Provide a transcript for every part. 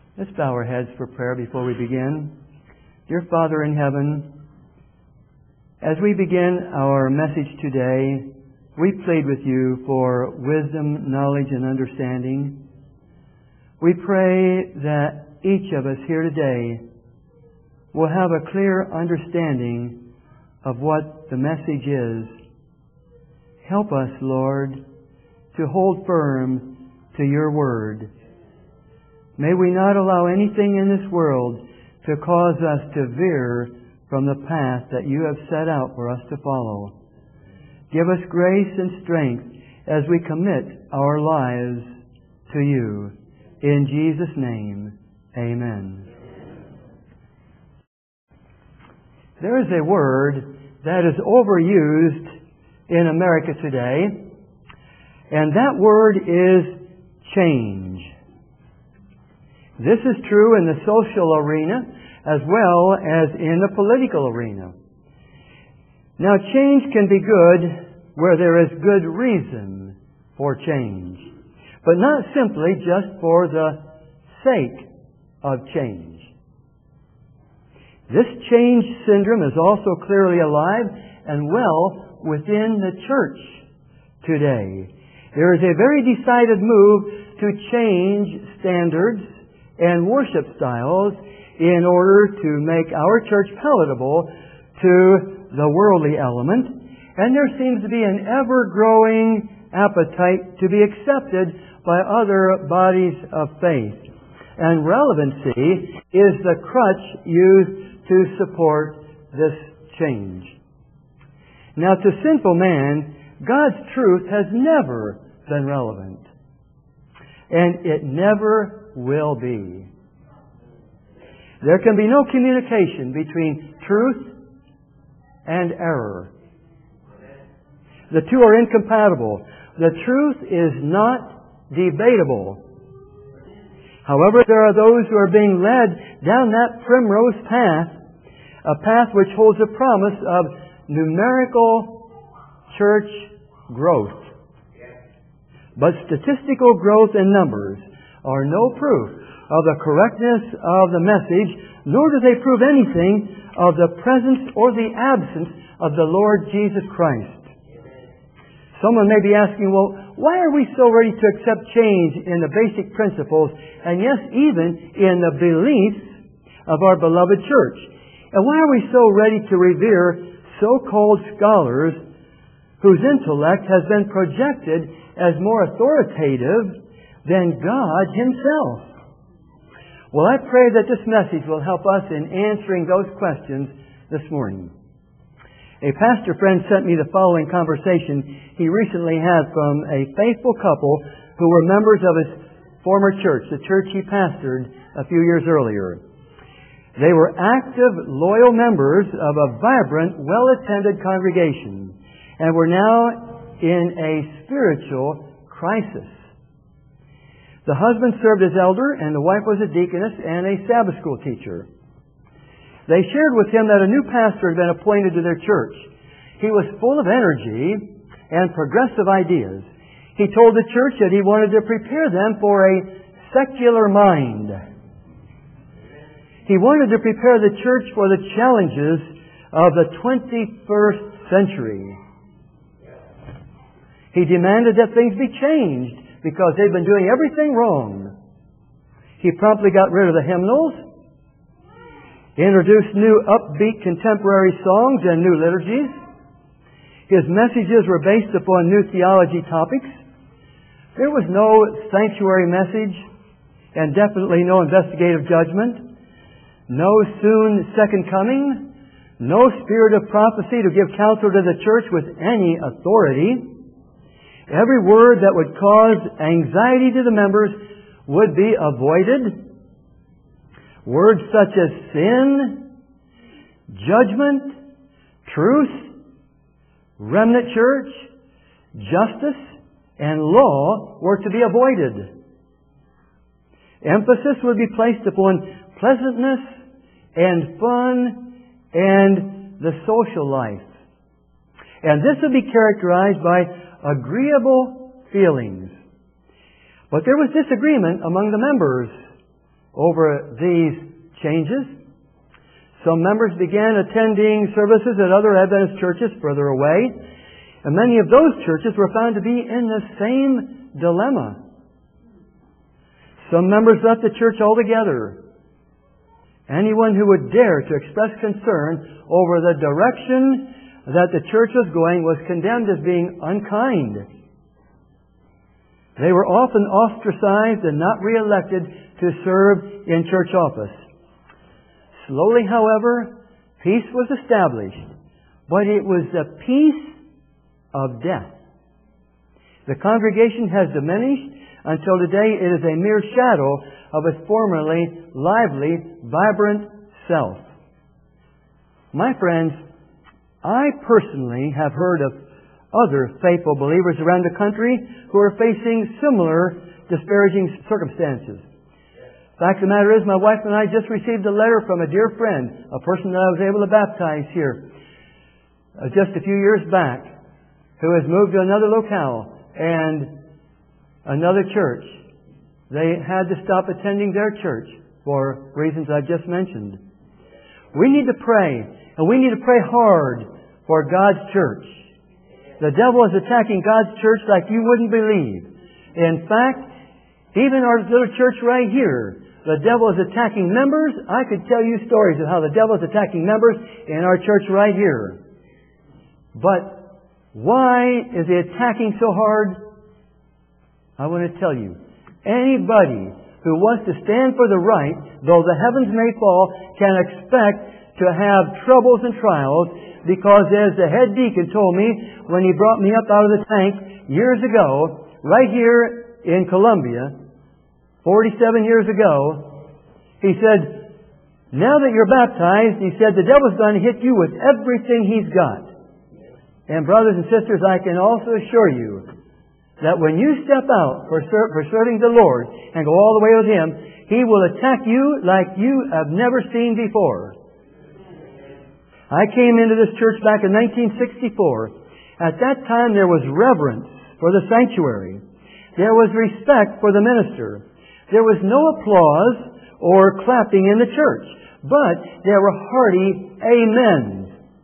Let's bow our heads for prayer before we begin. Dear Father in heaven, as we begin our message today, we plead with you for wisdom, knowledge, and understanding. We pray that each of us here today will have a clear understanding of what the message is. Help us, Lord, to hold firm to your word. May we not allow anything in this world to cause us to veer from the path that you have set out for us to follow. Give us grace and strength as we commit our lives to you. In Jesus' name, amen. There is a word that is overused in America today, and that word is change. This is true in the social arena as well as in the political arena. Now, change can be good where there is good reason for change, but not simply just for the sake of change. This change syndrome is also clearly alive and well within the church today. There is a very decided move to change standards and worship styles in order to make our church palatable to the worldly element. And there seems to be an ever-growing appetite to be accepted by other bodies of faith. And relevancy is the crutch used to support this change. Now, to sinful man, God's truth has never been relevant. And it never will be. There can be no communication between truth and error. The two are incompatible. The truth is not debatable. However, there are those who are being led down that primrose path, a path which holds a promise of numerical church growth. But statistical growth in numbers are no proof of the correctness of the message, nor do they prove anything of the presence or the absence of the Lord Jesus Christ. Someone may be asking, well, why are we so ready to accept change in the basic principles, and yes, even in the beliefs of our beloved church? And why are we so ready to revere so-called scholars whose intellect has been projected as more authoritative than God Himself? Well, I pray that this message will help us in answering those questions this morning. A pastor friend sent me the following conversation he recently had from a faithful couple who were members of his former church, the church he pastored a few years earlier. They were active, loyal members of a vibrant, well-attended congregation and were now in a spiritual crisis. The husband served as elder, and the wife was a deaconess and a Sabbath school teacher. They shared with him that a new pastor had been appointed to their church. He was full of energy and progressive ideas. He told the church that he wanted to prepare them for a secular mind. He wanted to prepare the church for the challenges of the 21st century. He demanded that things be changed because they've been doing everything wrong. He promptly got rid of the hymnals, introduced new upbeat contemporary songs and new liturgies. His messages were based upon new theology topics. There was no sanctuary message and definitely no investigative judgment, no soon second coming, no spirit of prophecy to give counsel to the church with any authority. Every word that would cause anxiety to the members would be avoided. Words such as sin, judgment, truth, remnant church, justice, and law were to be avoided. Emphasis would be placed upon pleasantness and fun and the social life. And this would be characterized by agreeable feelings. But there was disagreement among the members over these changes. Some members began attending services at other Adventist churches further away, and many of those churches were found to be in the same dilemma. Some members left the church altogether. Anyone who would dare to express concern over the direction that the church was going was condemned as being unkind. They were often ostracized and not re-elected to serve in church office. Slowly, however, peace was established, but it was the peace of death. The congregation has diminished until today it is a mere shadow of its formerly lively, vibrant self. My friends, I personally have heard of other faithful believers around the country who are facing similar disparaging circumstances. The fact of the matter is, my wife and I just received a letter from a dear friend, a person that I was able to baptize here just a few years back, who has moved to another locale and another church. They had to stop attending their church for reasons I've just mentioned. We need to pray, and we need to pray hard for God's church. The devil is attacking God's church like you wouldn't believe. In fact, even our little church right here, the devil is attacking members. I could tell you stories of how the devil is attacking members in our church right here. But why is he attacking so hard? I want to tell you. Anybody who wants to stand for the right, though the heavens may fall, can expect to have troubles and trials, because as the head deacon told me when he brought me up out of the tank years ago, right here in Columbia, 47 years ago, he said, now that you're baptized, he said, the devil's going to hit you with everything he's got. And brothers and sisters, I can also assure you that when you step out for serving the Lord and go all the way with Him, He will attack you like you have never seen before. I came into this church back in 1964. At that time there was reverence for the sanctuary. There was respect for the minister. There was no applause or clapping in the church, but there were hearty amens.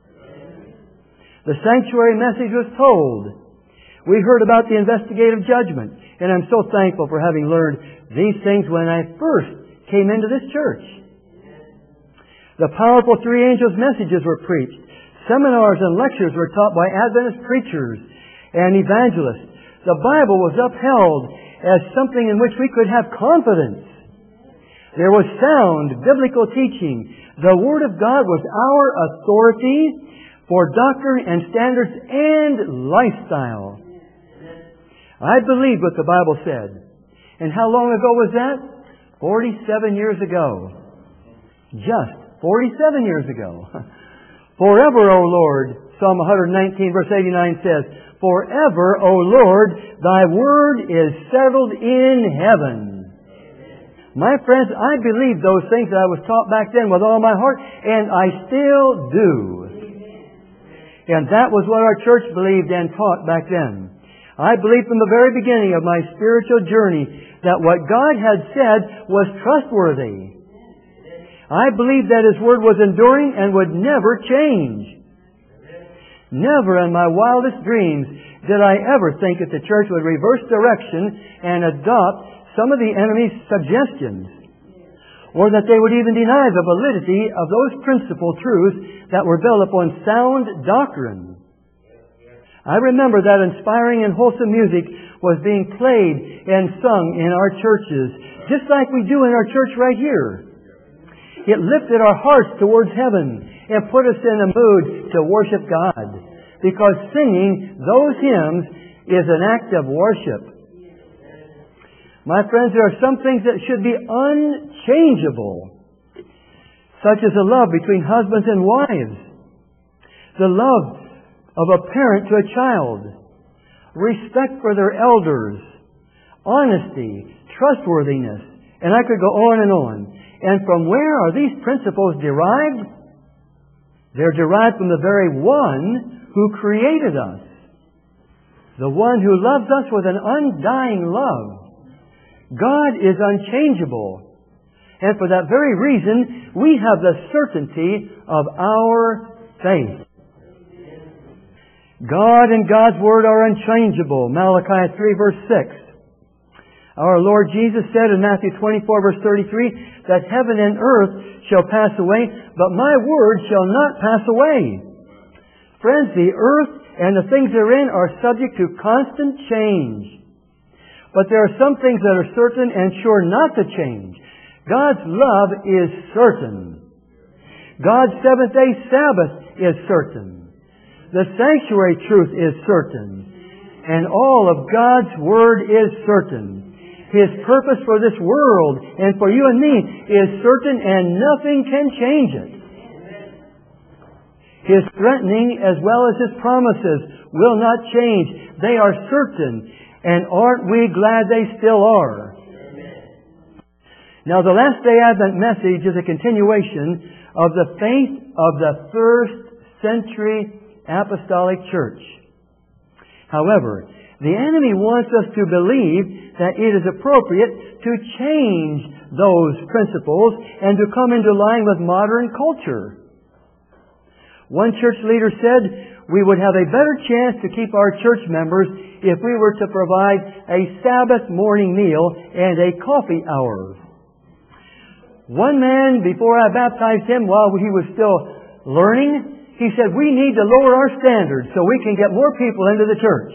The sanctuary message was told. We heard about the investigative judgment, and I'm so thankful for having learned these things when I first came into this church. The powerful three angels' messages were preached. Seminars and lectures were taught by Adventist preachers and evangelists. The Bible was upheld as something in which we could have confidence. There was sound biblical teaching. The Word of God was our authority for doctrine and standards and lifestyle. I believed what the Bible said. And how long ago was that? 47 years ago. Just 47 years ago. Forever, O Lord, Psalm 119 verse 89 says, forever, O Lord, Thy word is settled in heaven. My friends, I believe those things that I was taught back then with all my heart, and I still do. And that was what our church believed and taught back then. I believed from the very beginning of my spiritual journey that what God had said was trustworthy. I believed that His Word was enduring and would never change. Never in my wildest dreams did I ever think that the church would reverse direction and adopt some of the enemy's suggestions, or that they would even deny the validity of those principal truths that were built upon sound doctrine. I remember that inspiring and wholesome music was being played and sung in our churches, just like we do in our church right here. It lifted our hearts towards heaven and put us in a mood to worship God, because singing those hymns is an act of worship. My friends, there are some things that should be unchangeable, such as the love between husbands and wives, the love of a parent to a child, respect for their elders, honesty, trustworthiness, and I could go on and on. And from where are these principles derived? They're derived from the very one who created us, the one who loves us with an undying love. God is unchangeable. And for that very reason, we have the certainty of our faith. God and God's Word are unchangeable. Malachi 3 verse 6. Our Lord Jesus said in Matthew 24 verse 33 that heaven and earth shall pass away, but my word shall not pass away. Friends, the earth and the things therein are subject to constant change. But there are some things that are certain and sure not to change. God's love is certain. God's seventh-day Sabbath is certain. The sanctuary truth is certain. And all of God's Word is certain. His purpose for this world and for you and me is certain, and nothing can change it. His threatening as well as His promises will not change. They are certain. And aren't we glad they still are? Now, the Last Day Advent message is a continuation of the faith of the first century apostolic church. However, the enemy wants us to believe that it is appropriate to change those principles and to come into line with modern culture. One church leader said, we would have a better chance to keep our church members if we were to provide a Sabbath morning meal and a coffee hour. One man, before I baptized him while he was still learning, he said, we need to lower our standards so we can get more people into the church.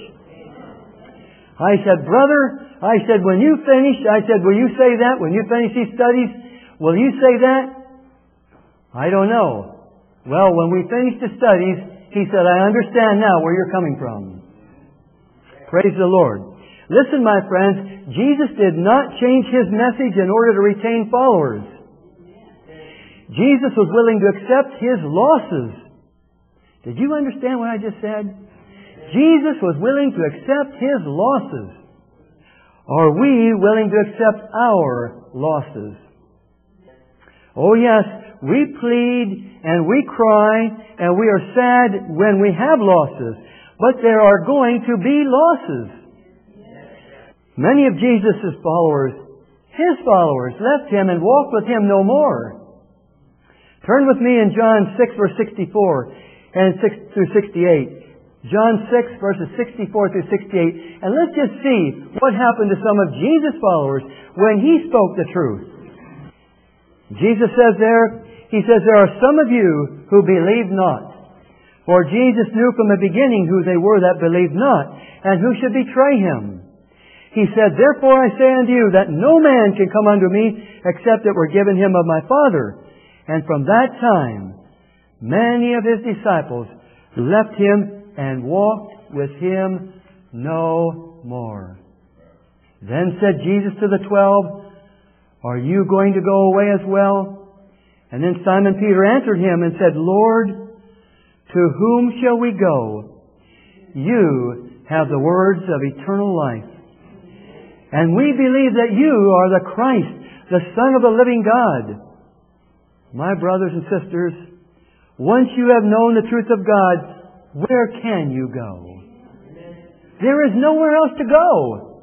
I said, brother, when you finish, will you say that? When you finish these studies, will you say that? I don't know. Well, when we finish the studies, he said, I understand now where you're coming from. Praise the Lord. Listen, my friends, Jesus did not change His message in order to retain followers. Jesus was willing to accept His losses. Did you understand what I just said? Jesus was willing to accept His losses. Are we willing to accept our losses? Oh yes, we plead and we cry and we are sad when we have losses. But there are going to be losses. Many of Jesus' followers, His followers, left Him and walked with Him no more. Turn with me in John 6 verse 64 and 6 through 68. John 6 verses 64 through 68. And let's just see what happened to some of Jesus' followers when He spoke the truth. Jesus says there, He says, there are some of you who believe not. For Jesus knew from the beginning who they were that believed not, and who should betray Him. He said, therefore I say unto you that no man can come unto me except it were given him of my Father. And from that time, many of His disciples left Him and walked with Him no more. Then said Jesus to the 12, are you going to go away as well? And then Simon Peter answered Him and said, Lord, to whom shall we go? You have the words of eternal life. And we believe that You are the Christ, the Son of the living God. My brothers and sisters, once you have known the truth of God, where can you go? There is nowhere else to go.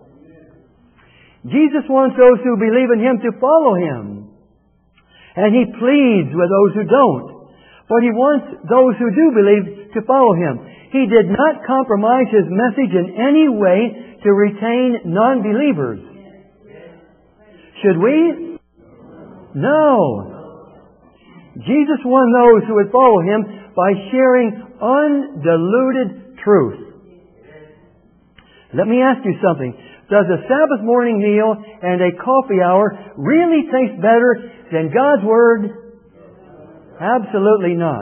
Jesus wants those who believe in Him to follow Him. And He pleads with those who don't. But He wants those who do believe to follow Him. He did not compromise His message in any way to retain non-believers. Should we? No. Jesus won those who would follow Him by sharing undiluted truth. Let me ask you something. Does a Sabbath morning meal and a coffee hour really taste better than God's Word? Absolutely not.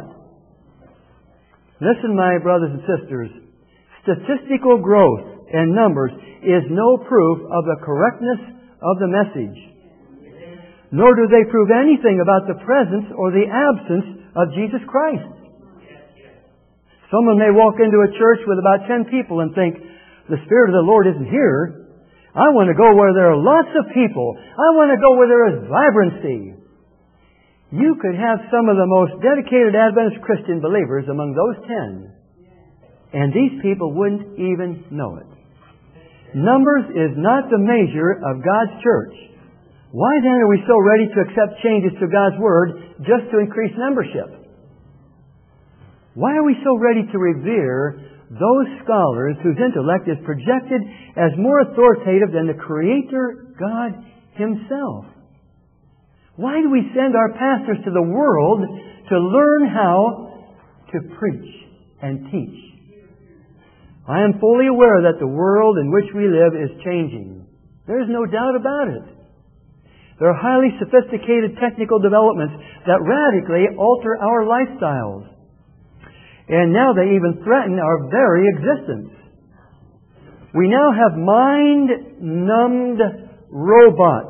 Listen, my brothers and sisters. Statistical growth and numbers is no proof of the correctness of the message. Nor do they prove anything about the presence or the absence of Jesus Christ. Someone may walk into a church with about 10 people and think, the Spirit of the Lord isn't here. I want to go where there are lots of people. I want to go where there is vibrancy. You could have some of the most dedicated Adventist Christian believers among those 10. And these people wouldn't even know it. Numbers is not the measure of God's church. Why then are we so ready to accept changes to God's Word just to increase membership? Why are we so ready to revere those scholars whose intellect is projected as more authoritative than the Creator God Himself? Why do we send our pastors to the world to learn how to preach and teach? I am fully aware that the world in which we live is changing. There is no doubt about it. There are highly sophisticated technical developments that radically alter our lifestyles. And now they even threaten our very existence. We now have mind-numbed robots.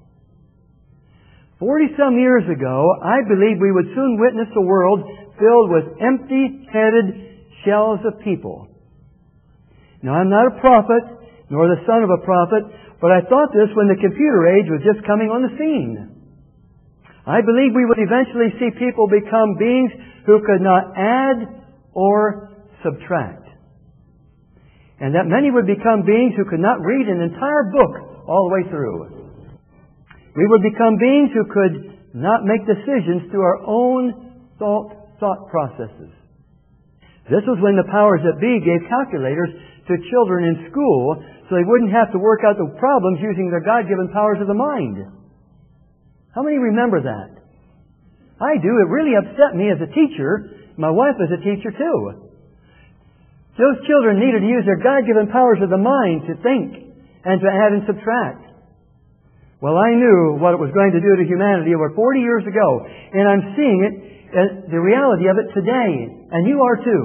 40-some years ago, I believe we would soon witness a world filled with empty-headed shells of people. Now, I'm not a prophet, nor the son of a prophet, but I thought this when the computer age was just coming on the scene. I believe we would eventually see people become beings who could not add or subtract. And that many would become beings who could not read an entire book all the way through. We would become beings who could not make decisions through our own thought processes. This was when the powers that be gave calculators to children in school so they wouldn't have to work out the problems using their God-given powers of the mind. How many remember that? I do. It really upset me as a teacher. My wife is a teacher too. Those children needed to use their God-given powers of the mind to think and to add and subtract. Well, I knew what it was going to do to humanity over 40 years ago, and I'm seeing it, the reality of it today, and you are too.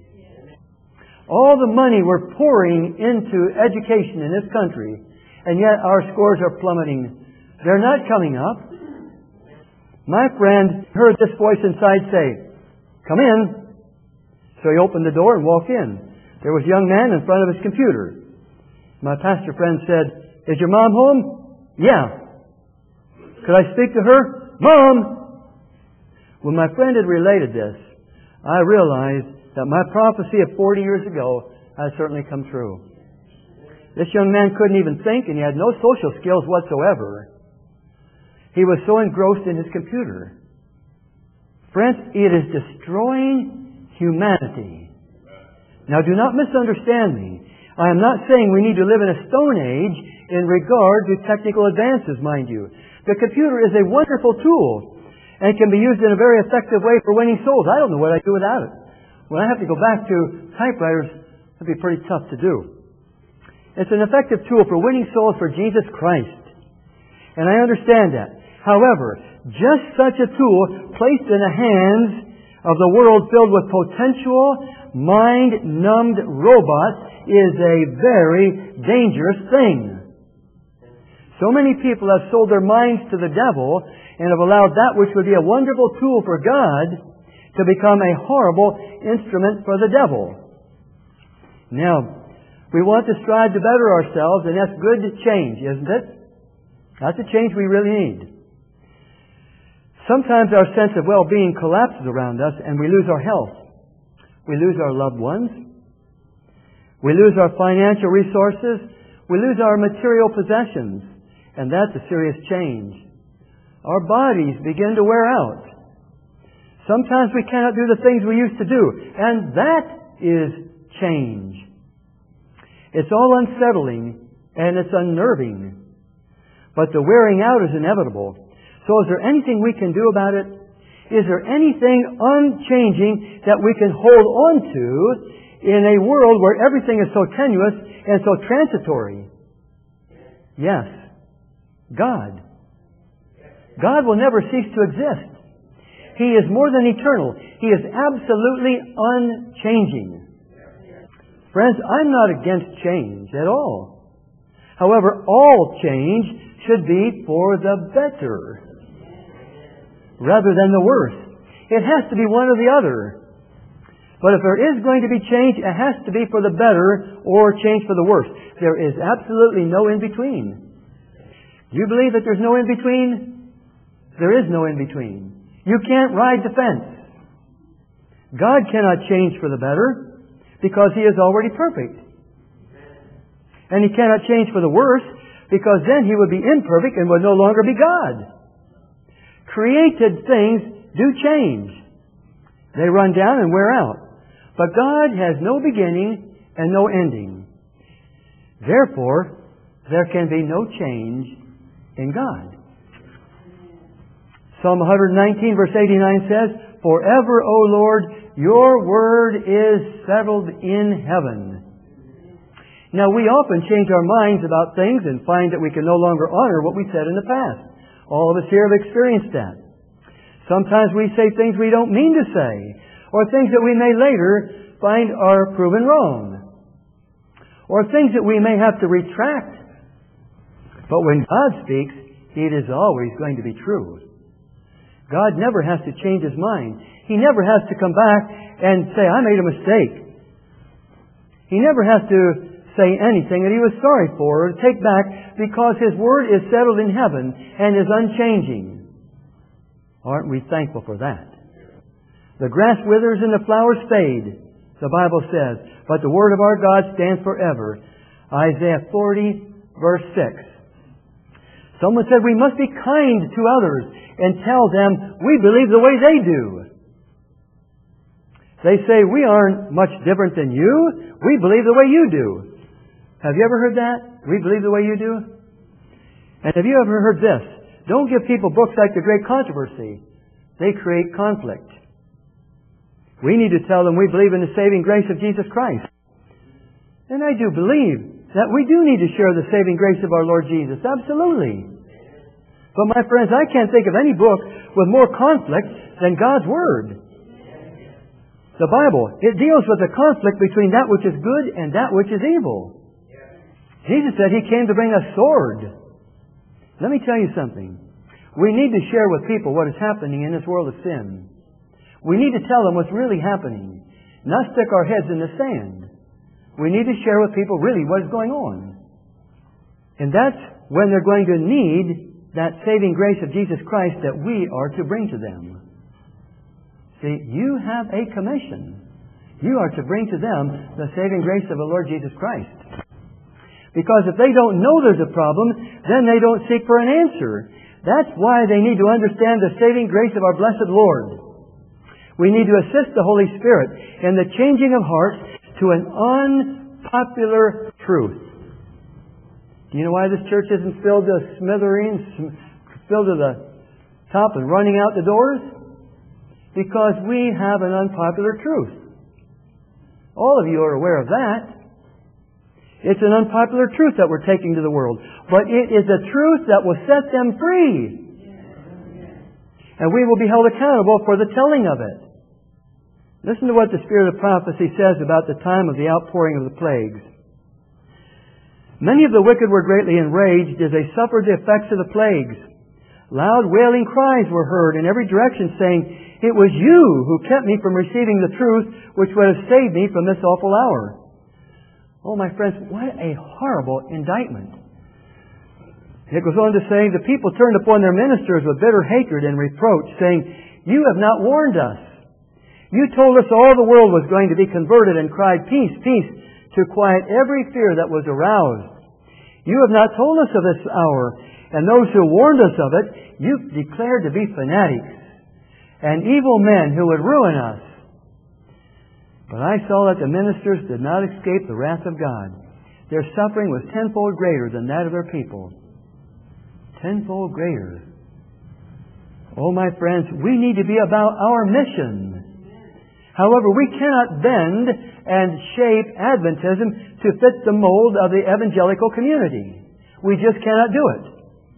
All the money we're pouring into education in this country, and yet our scores are plummeting. They're not coming up. My friend heard this voice inside say, "Come in." So he opened the door and walked in. There was a young man in front of his computer. My pastor friend said, "Is your mom home?" "Yeah." "Could I speak to her?" "Mom!" When my friend had related this, I realized that my prophecy of 40 years ago has certainly come true. This young man couldn't even think, and he had no social skills whatsoever. He was so engrossed in his computer. Friends, it is destroying humanity. Now, do not misunderstand me. I am not saying we need to live in a stone age in regard to technical advances, mind you. The computer is a wonderful tool and can be used in a very effective way for winning souls. I don't know what I'd do without it. When I have to go back to typewriters, it'd be pretty tough to do. It's an effective tool for winning souls for Jesus Christ. And I understand that. However, just such a tool placed in the hands of the world filled with potential, mind-numbed robots is a very dangerous thing. So many people have sold their minds to the devil and have allowed that which would be a wonderful tool for God to become a horrible instrument for the devil. Now, we want to strive to better ourselves, and that's good change, isn't it? That's a change we really need. Sometimes our sense of well-being collapses around us and we lose our health. We lose our loved ones. We lose our financial resources. We lose our material possessions. And that's a serious change. Our bodies begin to wear out. Sometimes we cannot do the things we used to do. And that is change. It's all unsettling and it's unnerving. But the wearing out is inevitable. So is there anything we can do about it? Is there anything unchanging that we can hold on to in a world where everything is so tenuous and so transitory? Yes. God. God will never cease to exist. He is more than eternal. He is absolutely unchanging. Friends, I'm not against change at all. However, all change should be for the better rather than the worse. It has to be one or the other. But if there is going to be change, it has to be for the better or change for the worse. There is absolutely no in-between. Do you believe that there's no in-between? There is no in-between. You can't ride the fence. God cannot change for the better because He is already perfect. And He cannot change for the worse because then He would be imperfect and would no longer be God. Created things do change. They run down and wear out. But God has no beginning and no ending. Therefore, there can be no change in God. Psalm 119 verse 89 says, "Forever, O Lord, your word is settled in heaven." Now, we often change our minds about things and find that we can no longer honor what we said in the past. All of us here have experienced that. Sometimes we say things we don't mean to say, or things that we may later find are proven wrong, or things that we may have to retract. But when God speaks, it is always going to be true. God never has to change His mind. He never has to come back and say, "I made a mistake." He never has to say anything that He was sorry for or take back, because His Word is settled in heaven and is unchanging. Aren't we thankful for that? The grass withers and the flowers fade, the Bible says, but the Word of our God stands forever. Isaiah 40 verse 6. Someone said we must be kind to others and tell them we believe the way they do. They say, "We aren't much different than you. We believe the way you do." Have you ever heard that? "We believe the way you do"? And have you ever heard this? Don't give people books like The Great Controversy. They create conflict. We need to tell them we believe in the saving grace of Jesus Christ. And I do believe that we do need to share the saving grace of our Lord Jesus. Absolutely. But my friends, I can't think of any book with more conflict than God's Word. The Bible, it deals with the conflict between that which is good and that which is evil. Jesus said He came to bring a sword. Let me tell you something. We need to share with people what is happening in this world of sin. We need to tell them what's really happening, not stick our heads in the sand. We need to share with people really what is going on. And that's when they're going to need that saving grace of Jesus Christ that we are to bring to them. See, you have a commission. You are to bring to them the saving grace of the Lord Jesus Christ. Because if they don't know there's a problem, then they don't seek for an answer. That's why they need to understand the saving grace of our blessed Lord. We need to assist the Holy Spirit in the changing of hearts to an unpopular truth. Do you know why this church isn't filled to smithereens, filled to the top and running out the doors? Because we have an unpopular truth. All of you are aware of that. It's an unpopular truth that we're taking to the world. But it is a truth that will set them free. And we will be held accountable for the telling of it. Listen to what the Spirit of prophecy says about the time of the outpouring of the plagues. Many of the wicked were greatly enraged as they suffered the effects of the plagues. Loud wailing cries were heard in every direction, saying, "It was you who kept me from receiving the truth, which would have saved me from this awful hour." Oh, my friends, what a horrible indictment. It goes on to say, the people turned upon their ministers with bitter hatred and reproach, saying, "You have not warned us. You told us all the world was going to be converted and cried, 'Peace, peace,' to quiet every fear that was aroused. You have not told us of this hour, and those who warned us of it, you declared to be fanatics and evil men who would ruin us. But I saw that the ministers did not escape the wrath of God. Their suffering was tenfold greater than that of their people." Tenfold greater. Oh, my friends, we need to be about our mission. However, we cannot bend and shape Adventism to fit the mold of the evangelical community. We just cannot do it.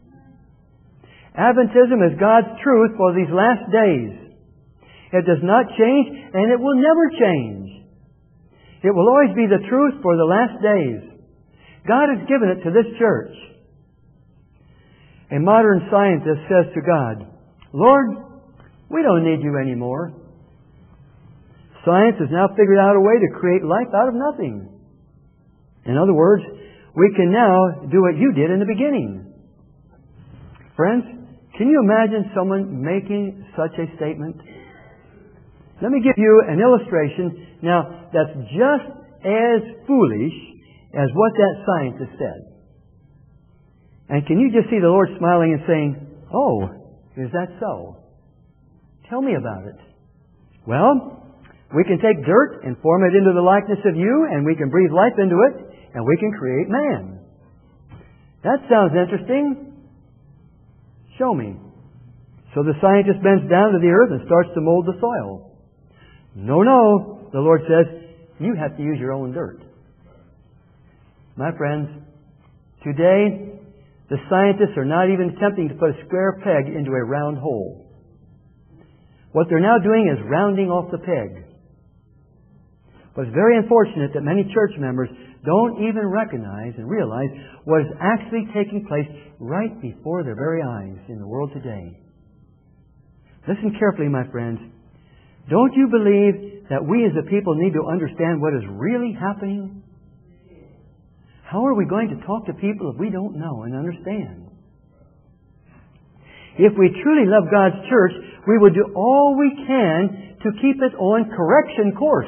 Adventism is God's truth for these last days. It does not change, and it will never change. It will always be the truth for the last days. God has given it to this church. A modern scientist says to God, "Lord, we don't need you anymore." Science has now figured out a way to create life out of nothing. In other words, we can now do what you did in the beginning. Friends, can you imagine someone making such a statement? Let me give you an illustration now that's just as foolish as what that scientist said. And can you just see the Lord smiling and saying, "Oh, is that so? Tell me about it." Well, we can take dirt and form it into the likeness of you, and we can breathe life into it, and we can create man. That sounds interesting. Show me. So the scientist bends down to the earth and starts to mold the soil. No, the Lord says, you have to use your own dirt. My friends, today, the scientists are not even attempting to put a square peg into a round hole. What they're now doing is rounding off the peg. But it's very unfortunate that many church members don't even recognize and realize what is actually taking place right before their very eyes in the world today. Listen carefully, my friends. Don't you believe that we as a people need to understand what is really happening? How are we going to talk to people if we don't know and understand? If we truly love God's church, we would do all we can to keep it on correction course.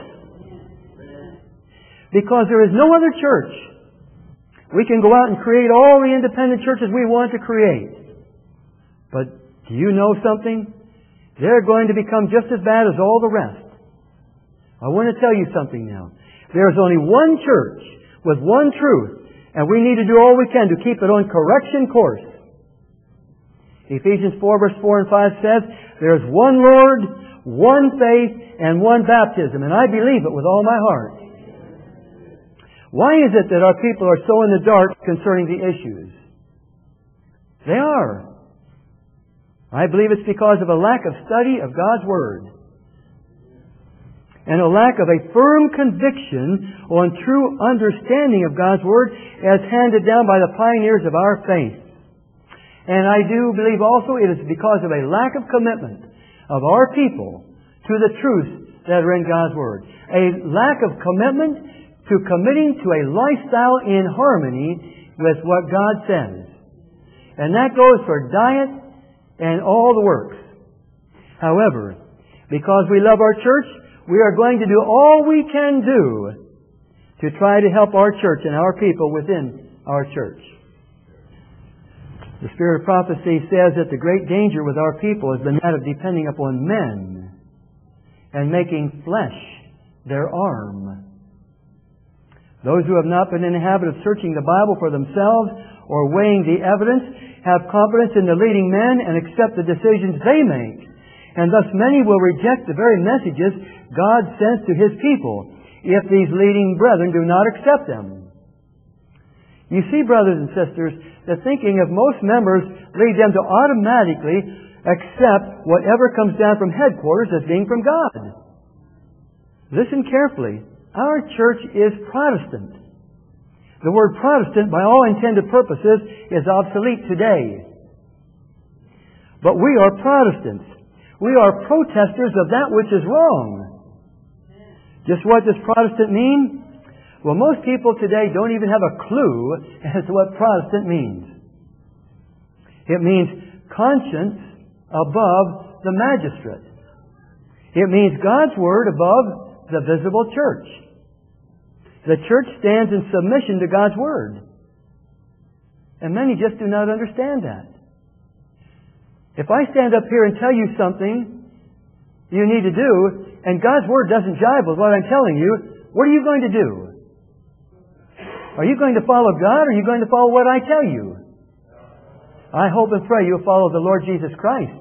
Because there is no other church. We can go out and create all the independent churches we want to create. But do you know something? They're going to become just as bad as all the rest. I want to tell you something now. There's only one church with one truth, and we need to do all we can to keep it on correction course. Ephesians 4 verse 4 and 5 says, there's one Lord, one faith, and one baptism, and I believe it with all my heart. Why is it that our people are so in the dark concerning the issues? They are. I believe it's because of a lack of study of God's Word and a lack of a firm conviction on true understanding of God's Word as handed down by the pioneers of our faith. And I do believe also it is because of a lack of commitment of our people to the truths that are in God's Word. A lack of commitment to committing to a lifestyle in harmony with what God says. And that goes for diet and all the works. However, because we love our church, we are going to do all we can do to try to help our church and our people within our church. The spirit of prophecy says that the great danger with our people has been that of depending upon men and making flesh their arm. Those who have not been in the habit of searching the Bible for themselves or weighing the evidence have confidence in the leading men and accept the decisions they make. And thus many will reject the very messages God sends to His people if these leading brethren do not accept them. You see, brothers and sisters, the thinking of most members lead them to automatically accept whatever comes down from headquarters as being from God. Listen carefully. Our church is Protestant. The word Protestant, by all intended purposes, is obsolete today. But we are Protestants. We are protesters of that which is wrong. Just what does Protestant mean? Well, most people today don't even have a clue as to what Protestant means. It means conscience above the magistrate. It means God's Word above the visible church. The church stands in submission to God's Word. And many just do not understand that. If I stand up here and tell you something you need to do, and God's Word doesn't jive with what I'm telling you, what are you going to do? Are you going to follow God, or are you going to follow what I tell you? I hope and pray you'll follow the Lord Jesus Christ.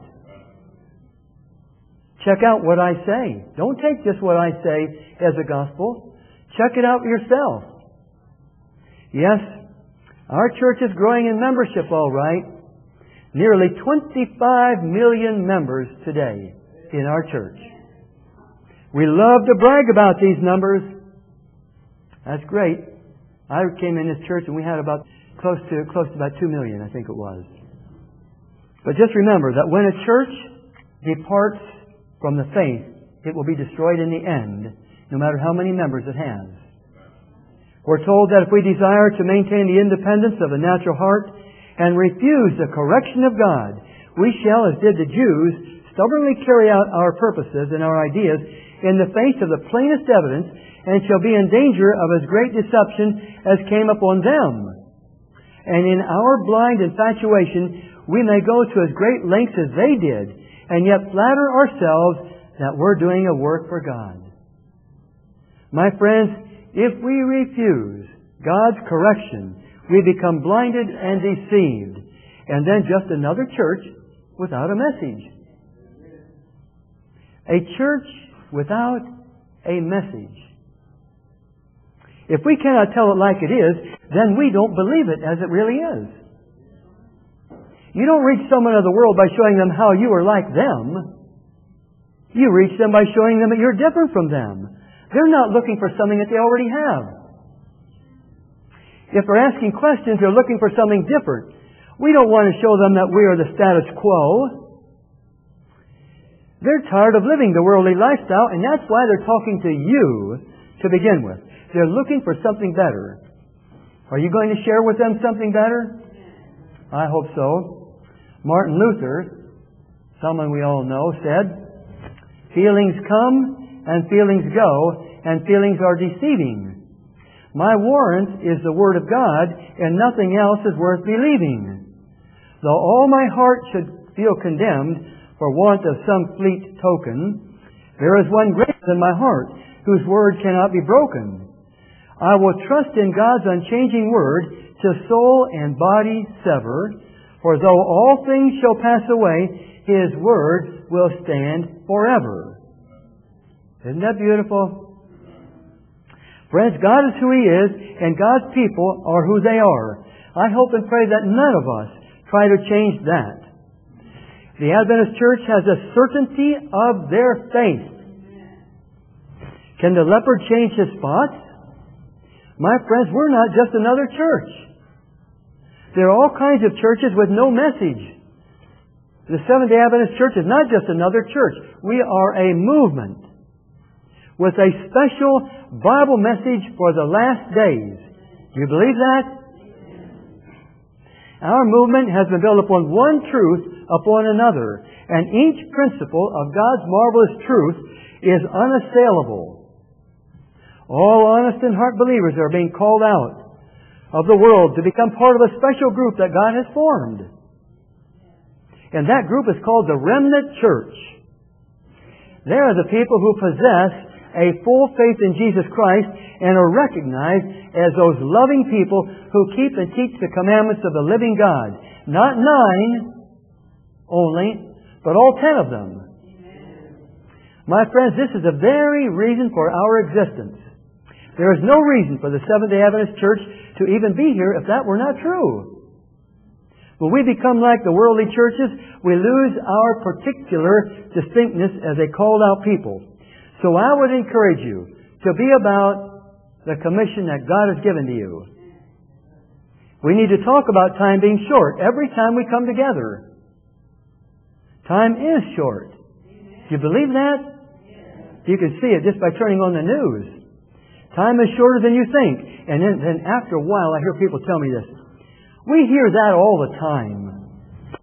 Check out what I say. Don't take just what I say as a gospel. Check it out yourself. Yes, our church is growing in membership, all right. Nearly 25 million members today in our church. We love to brag about these numbers. That's great. I came in this church and we had about close to about 2 million, I think it was. But just remember that when a church departs from the faith, it will be destroyed in the end, no matter how many members it has. We're told that if we desire to maintain the independence of the natural heart and refuse the correction of God, we shall, as did the Jews, stubbornly carry out our purposes and our ideas in the face of the plainest evidence, and shall be in danger of as great deception as came upon them. And in our blind infatuation, we may go to as great lengths as they did, and yet flatter ourselves that we're doing a work for God. My friends, if we refuse God's correction, we become blinded and deceived, and then just another church without a message. A church without a message. If we cannot tell it like it is, then we don't believe it as it really is. You don't reach someone of the world by showing them how you are like them. You reach them by showing them that you're different from them. They're not looking for something that they already have. If they're asking questions, they're looking for something different. We don't want to show them that we are the status quo. They're tired of living the worldly lifestyle, and that's why they're talking to you to begin with. They're looking for something better. Are you going to share with them something better? I hope so. Martin Luther, someone we all know, said, "Feelings come and feelings go, and feelings are deceiving. My warrant is the Word of God, and nothing else is worth believing. Though all my heart should feel condemned for want of some fleet token, there is one greater than my heart, whose word cannot be broken. I will trust in God's unchanging Word, to soul and body sever, for though all things shall pass away, His Word will stand forever." Isn't that beautiful? Friends, God is who He is, and God's people are who they are. I hope and pray that none of us try to change that. The Adventist Church has a certainty of their faith. Can the leopard change his spots? My friends, we're not just another church. There are all kinds of churches with no message. The Seventh-day Adventist Church is not just another church. We are a movement with a special Bible message for the last days. Do you believe that? Our movement has been built upon one truth upon another, and each principle of God's marvelous truth is unassailable. All honest and heart believers are being called out of the world to become part of a special group that God has formed. And that group is called the Remnant Church. They are the people who possess a full faith in Jesus Christ and are recognized as those loving people who keep and teach the commandments of the living God. Not 9 only, but all 10 of them. My friends, this is the very reason for our existence. There is no reason for the Seventh-day Adventist Church to even be here if that were not true. When we become like the worldly churches, we lose our particular distinctness as a called-out people. So I would encourage you to be about the commission that God has given to you. We need to talk about time being short every time we come together. Time is short. Do you believe that? You can see it just by turning on the news. Time is shorter than you think. And then after a while, I hear people tell me this. We hear that all the time.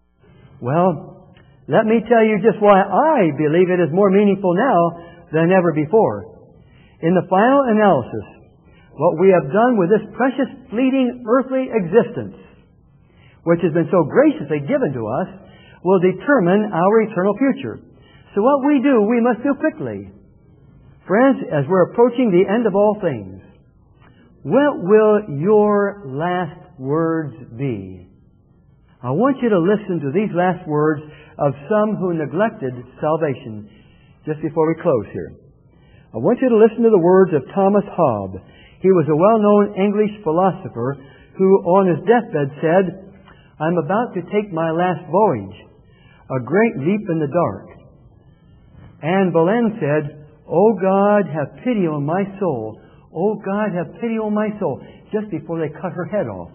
Well, let me tell you just why I believe it is more meaningful now than ever before. In the final analysis, what we have done with this precious, fleeting, earthly existence, which has been so graciously given to us, will determine our eternal future. So what we do, we must do quickly. Friends, as we're approaching the end of all things, what will your last words be? I want you to listen to these last words of some who neglected salvation just before we close here. I want you to listen to the words of Thomas Hobbes. He was a well-known English philosopher who on his deathbed said, "I'm about to take my last voyage, a great leap in the dark." Anne Boleyn said, "O God, have pity on my soul. O God, have pity on my soul," just before they cut her head off.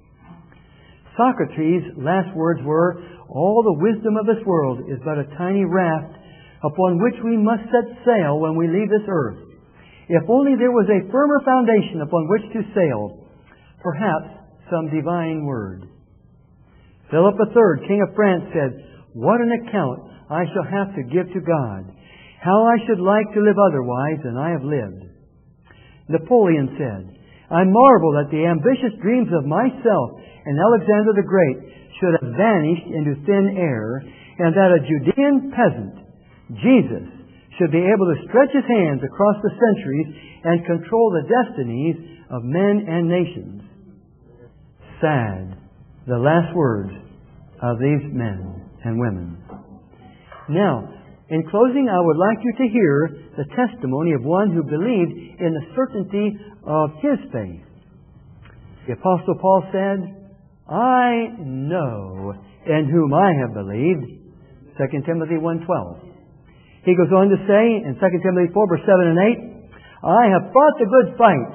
Socrates' last words were, "All the wisdom of this world is but a tiny raft upon which we must set sail when we leave this earth. If only there was a firmer foundation upon which to sail, perhaps some divine word." Philip III, King of France, said, "What an account I shall have to give to God. How I should like to live otherwise than I have lived." Napoleon said, "I marvel at the ambitious dreams of myself and Alexander the Great should have vanished into thin air, and that a Judean peasant, Jesus, should be able to stretch his hands across the centuries and control the destinies of men and nations. Sad, the last words of these men and women. Now, in closing, I would like you to hear the testimony of one who believed in the certainty of his faith. The Apostle Paul said, I know in whom I have believed. 2 Timothy 1:12. He goes on to say in 2 Timothy 4, verse 7 and 8, I have fought the good fight.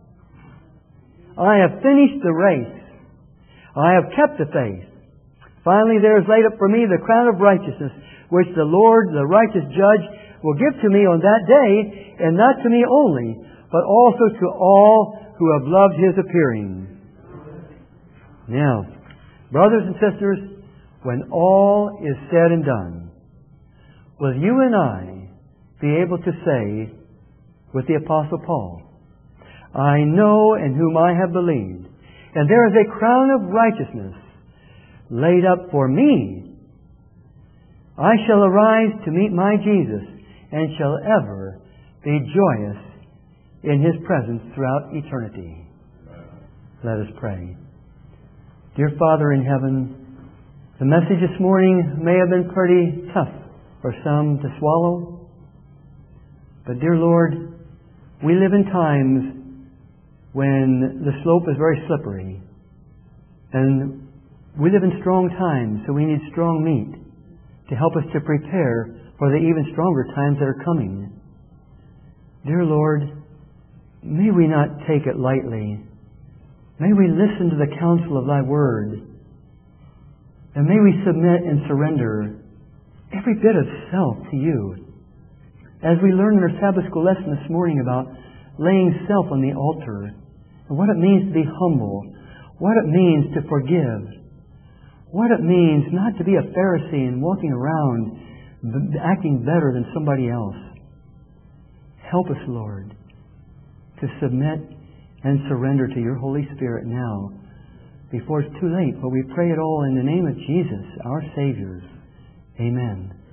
I have finished the race. I have kept the faith. Finally, there is laid up for me the crown of righteousness, which the Lord, the righteous judge, will give to me on that day, and not to me only, but also to all who have loved His appearing. Now, brothers and sisters, when all is said and done, will you and I be able to say with the Apostle Paul, I know in whom I have believed, and there is a crown of righteousness laid up for me. I shall arise to meet my Jesus, and shall ever be joyous in His presence throughout eternity. Let us pray. Dear Father in heaven, the message this morning may have been pretty tough for some to swallow. But dear Lord, we live in times when the slope is very slippery. And we live in strong times, so we need strong meat to help us to prepare for the even stronger times that are coming. Dear Lord, may we not take it lightly. May we listen to the counsel of Thy Word. And may we submit and surrender every bit of self to You. As we learned in our Sabbath school lesson this morning about laying self on the altar, and what it means to be humble, what it means to forgive, what it means not to be a Pharisee and walking around acting better than somebody else. Help us, Lord, to submit and surrender to Your Holy Spirit now, before it's too late. But we pray it all in the name of Jesus, our Savior. Amen.